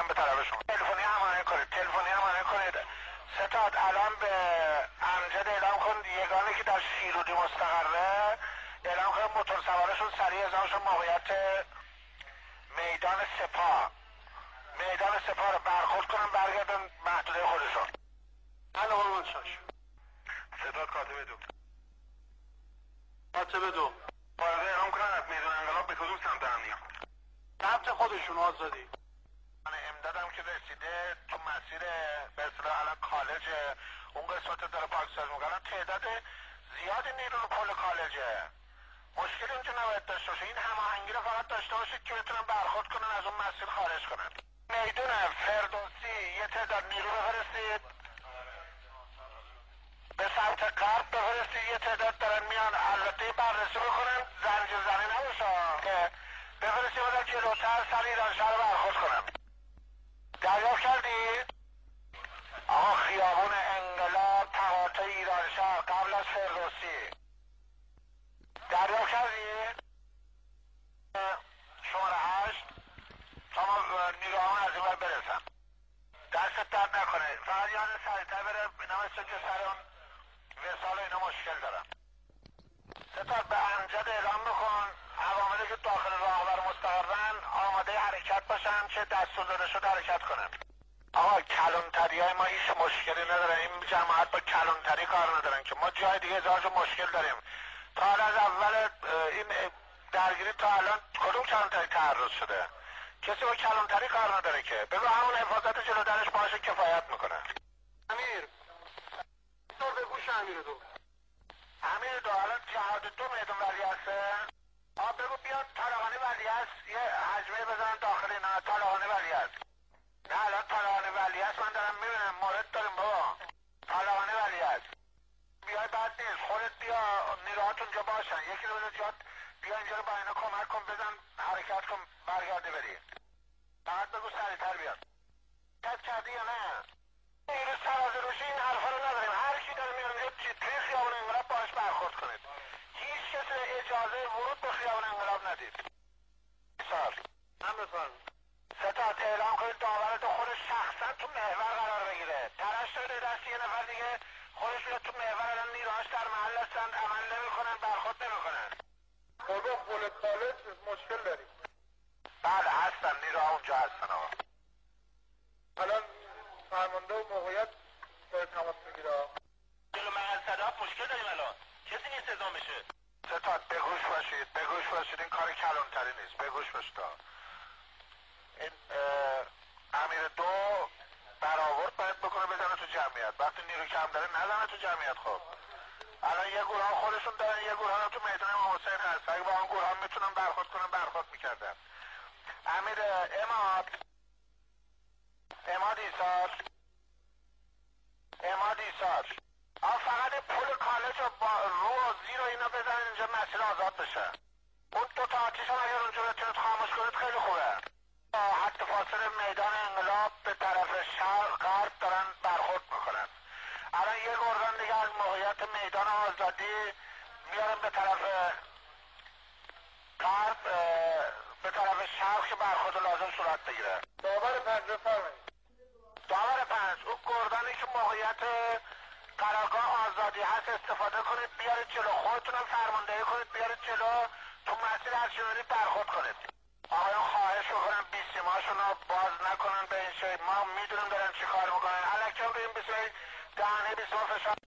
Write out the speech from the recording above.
میرم به طرفشون. تلفنی هماهنگ کنید، تلفنی هماهنگ کنید. ستاد الان به امجد اعلام کن یگانه که در شیرودی مستقره اعلام کن موتور سوارشون سریع ازامشون موقعیت میدان سپاه رو برخورد کنن برگردن محدوده خودشون. قربان شاش. ستاد کاتب دو. کاتب دو. وارد اعلام کنن از میدان انقلاب به کدوم سمت هم میان. سمت خودشون آزادی. امدادم که رسیده تو مسیر به اصطلاح الان کالج اون قسمت داره پاکساز میکنن. تعداد زیادی نیرو رو پل کالجه. مشکل اینجا نباید داشته باشه. این هماهنگی رو فقط داشته باشید که بتونن برخورد کنن از اون مسیر خارج کنن. میدون فردوسی یه تعداد نیرو بفرستید به سمت غرب بفرستید. یه تعداد دارن میان البته بررسی بکنن زنجیر زنی نباشه که بفرستید بودن جلوتر سر ایران شهر برخورد کنن. دریافت کردی؟ آقا خیابون انقلاب تقاطع ایران شهر قبل از فردوسی. دریافت کردی؟ شماره 8 تا ما نیروهامون از این ور برسن. دستت درد نکنه. فقط یاد سریعتر بره نمسته که سر اون وصال اینا مشکل دارن. ستاد به امجد اعلام بکن عواملی که داخل راهور مستقرن آماده حرکت باشن چه دستور داده شد حرکت کنن. آقا کلانتری های ما هیچ مشکلی نداره. این جماعت با کلانتری کار ندارن که ما جای دیگه هزار مشکل داریم. تا از اول این درگیری تا الان کدوم کلانتری تعرض شده؟ کسی با کلانتری کار نداره که. بگو همون حفاظت جلو درش باشه کفایت میکنه. امیر دور به گوش امیر دو. امیر دو الان جهاد دو میدون ولی هسته. بگو بیاد طالقانی ولی هست یه حجمه بزنن داخل اینا. طالقانی ولی هست. نه الان طالقانی ولی هست من دارم میبینم مورد داریم بابا. طالقانی ولی هست. بیای بعد نیست خودت بیا نیروهات اونجا باشن. یکی رو جات بیا اینجا رو با اینا کمک کن بزن حرکت کن برگرده بری. فقط بگو سریعتر بیاد. کت کردی یا نه؟ نیرو سرازه روشی این حرفا رو نداریم. هر کی داره میاد اینجا توی خیابون انقلاب باش برخورد کنید. هیچ کسی اجازه ورود به خیابون انقلاب ندید. سال هم بفرمایید. ستاد اعلام کنید داورت خودش شخصا تو محور قرار بگیره. ترش شده دست یه نفر دیگه خودش بیاد تو محور. الان نیروهاش در محل هستن عمل نمیکنن برخورد نمیکنن. خدا پل کالج مشکل داریم. بله هستن نیروها اونجا هستن آقا. الان فرمانده و موقعیت داره تماس میگیره. جلو محل صداق مشکل داریم الان. کسی نیست اعزام بشه. ستاد بگوش باشید این کار کلانتری نیست. بگوش باشید. این امیر دو برآورد باید بکنه بزنه تو جمعیت. وقتی نیرو کم داره نزنه تو جمعیت. خب الان یه گروه خودشون دارن یه گروه هم تو میدان امام حسین هست. اگه با اون گروه هم میتونن برخورد کنن برخورد میکردن. امیر اماد ایسار فقط پل کالج و رو و زیر و اینا بزنن اینجا مسیر آزاد بشه. اون دو تا آتیش هم اگر اونجا بتونید خاموش کنید خیلی خوبه. حد فاصله میدان انقلاب به طرف شرق غرب دارن برخورد میکنن. الان یه گردن دیگه از موقعیت میدان آزادی میارن به طرف غرب به طرف شرق که برخورد لازم صورت بگیره. داور 5 بفرمایید. داور 5 اون گردنی که موقعیت قرارگاه آزادی هست استفاده کنید بیارید جلو. خودتونم فرماندهی کنید بیارید جلو. تو مسیر هرچی برخورد کنید. آقایان خواهش بکنم بیسیماشون رو باز نکنن به این شکل. ما میدونیم دارن چی کار میکنن. الکی هم به این بیسیمای دهنه بیسیما فشار